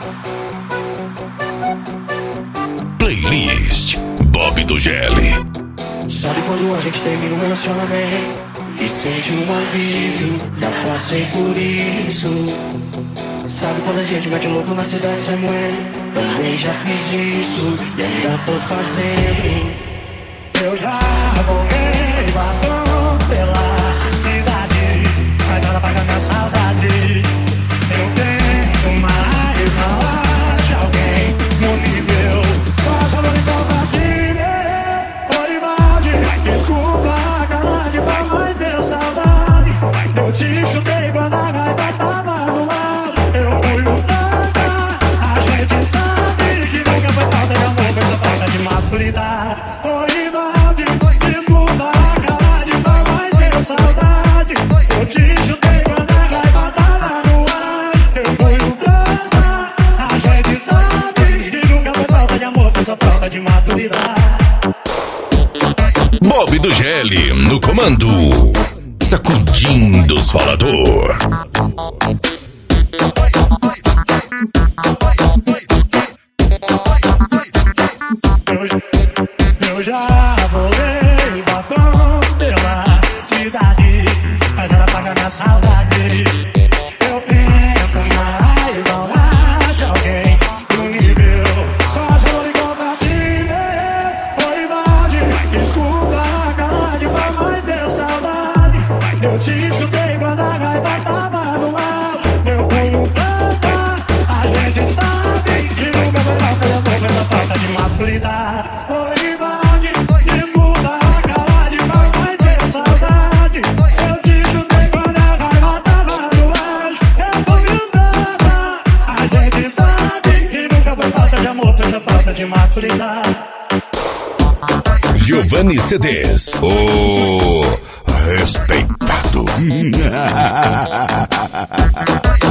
Playlist Bob do GL. Sabe quando a gente termina um relacionamento e sente um alívio? Já passei por isso. Sabe quando a gente mete louco na cidade sem moer? Também já fiz isso e ainda tô fazendo. Eu já voltei batons pela cidade, mas nada paga minha saudade. Eu tento, mas não acho alguém no nível. Só chama de compartilha. Oi, balde, desculpa, cara de pau, mas deu saudade. Eu te chutei quando a raiva tava no ar. Eu fui no trança, a gente sabe que nunca foi falta de amor, foi só falta de maturidade. Oi, balde, desculpa, cara de pau, mas deu saudade. Eu te chutei quando a raiva tava no ar. Eu fui no trança, a gente sabe que nunca foi falta de amor, foi só falta de maturidade. Bob do GL no comando, sacudindo os falador. Eu já volei batom pela cidade, mas ela paga minha saudade. Eu tento, mas não acho alguém no nível. Só chama de compartilha. Oi, balde, desculpa, cara de pau, mas deu saudade. Eu te chutei quando a raiva tava no ar. Eu fui no trança, a gente sabe que nunca vai falta de amor, essa falta de maturidade. Oi, balde, desculpa, cara de pau, mas deu saudade. Eu te chutei quando a raiva tava no ar. Eu fui no trança, a gente sabe que nunca foi falta de amor, foi essa falta de maturidade. Giovanni CDs, o respeitado.